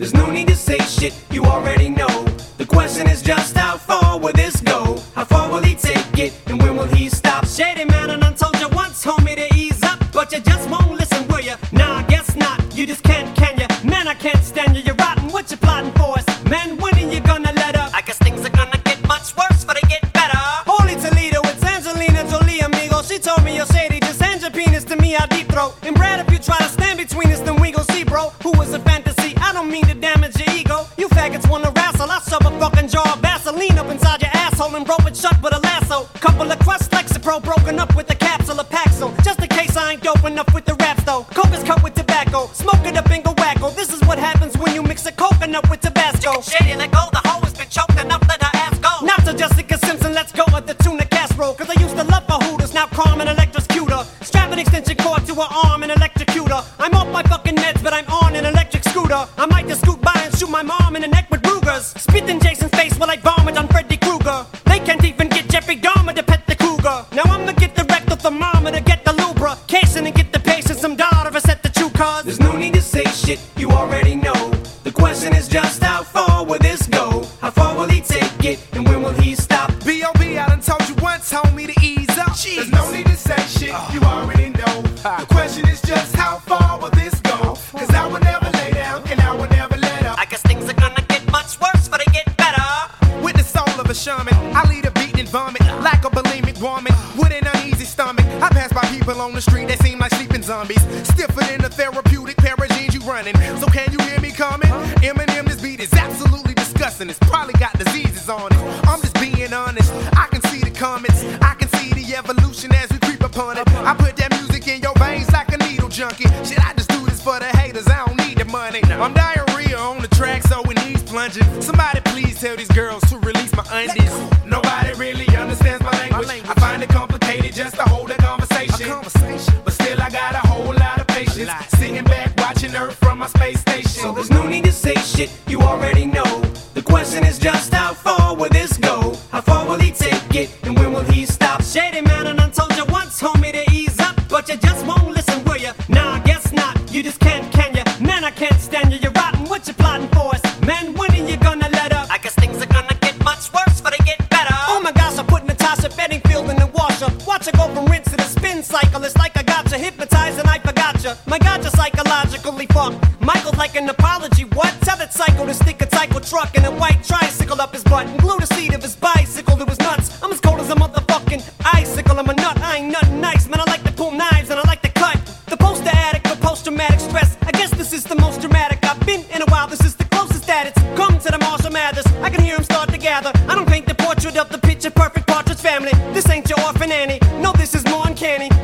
There's no need to say shit, you already know. The question is just how far will this go? How far will he take it, and when will he stop? Shady man, and I told you once, homie, to ease up, but you just won't listen, will ya? Nah, I guess not, you just can't, can ya? Man, I can't stand you, you're rotten, what you plotting for us? Man, when are you gonna let up? I guess things are gonna get much worse, but they get better. Holy Toledo, it's Angelina Jolie, amigo. She told me, yo, Shady, just hand your penis to me, I'll deep throat. And Brad, if you try to stand between us, then we gon' see, bro. Who was a fantasy? I don't mean to damage your ego. You faggots wanna wrestle, I shove a fucking jar of Vaseline up inside your asshole and rope it shut with a lasso. Couple of crusts, Lexapro, broken up with a capsule of Paxil. Just in case I ain't dope enough with the raps though. Coke is cut with tobacco, smoke it up and go wacko. This is what happens when you mix a coconut with Tabasco. Shady, let go, the hoe has been choked enough, let her ass go. Not to Jessica Simpson, let's go with the tuna casserole. Cause I used to love her Hooters, now Carmen electrocute her. Strap an extension cord to her arm and electrocute her. I'm off my fucking meds, but I'm on an electric scooter. I might just scoot by and shoot my mom in the neck with Rugers. Spit in Jason's face while I vomit on Freddy Krueger. They can't even get Jeffrey Dahmer to pet the cougar. Now I'ma get the rectal thermometer, get the lubrication, and get the patient some daughter to set the true cause. There's no need to say shit, you already know. The question is just how far will this go? How far will he take it, and when will he stop? B.O.B. I done told you once, homie, to ease up. Jeez. There's no need to say shit, you already know. The question is just how far will this go? Cause I will never lay down, and I will never let up. I guess things are gonna get much worse, but they get better. With the soul of a shaman, I lead a beat and vomit like a bulimic woman with an uneasy stomach. I pass by people on the street that seem like sleeping zombies, stiffer than a therapeutic pair of jeans you running. So can you hear me coming? Eminem, this beat is absolutely disgusting. It's probably got diseases on it. I'm just being honest. I can see the comments, I can see the evolution as we creep upon it. I put that music in your veins like a needle junkie. Shit, I just do this for the haters, I don't need the money. I'm diarrhea on the track, so it needs plunging. Somebody please tell these girls to release my undies. Nobody really understands my language. I find it complicated just to hold a conversation. But still I got a whole lot of patience, sitting back watching Earth from my space station. So there's no need to say shit, you already know. The question is just how far will this go? How far will he take it, and when will he stop? Shady man, and I told you once, homie, to ease up, but you just won't listen, will ya? Nah, I guess not, you just can't, can ya? Man, I can't stand you, you're rotten, what you plotting for us? Man, when are you gonna let up? I guess things are gonna get much worse, but they get better. Oh my gosh, I put Natasha Bedingfield in the washer. Watch her go from rinse to the spin cycle. It's like I got you hypnotized and I forgot you. My God, you're psychologically fucked. Michael's like an apology, what? Tell that psycho to stick a psycho truck and a white tricycle up his butt and glue the seat of his bicycle to his nuts. I'm as cold as a motherfucking icicle. I'm a nut, I ain't nothing nice, man. I like to pull knives and I like to cut. The poster addict for post-traumatic stress. I guess this is the most dramatic I've been in a while. This is the closest that it's come to the Marshall Mathers. I can hear him start to gather. I don't paint the portrait of the picture perfect Partridge Family. This ain't your orphan Annie. No, this is more uncanny.